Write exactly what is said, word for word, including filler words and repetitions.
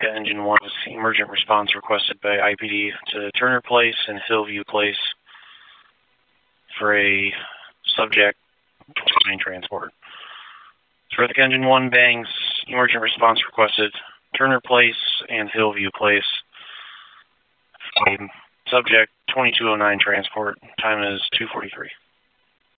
Sriratka Engine one, emergent response requested by I P D to Turner Place and Hillview Place for a subject train transport. Sriratka Engine one bangs, emergent response requested Turner Place and Hillview Place. Subject twenty-two oh nine transport. Time is two forty-three.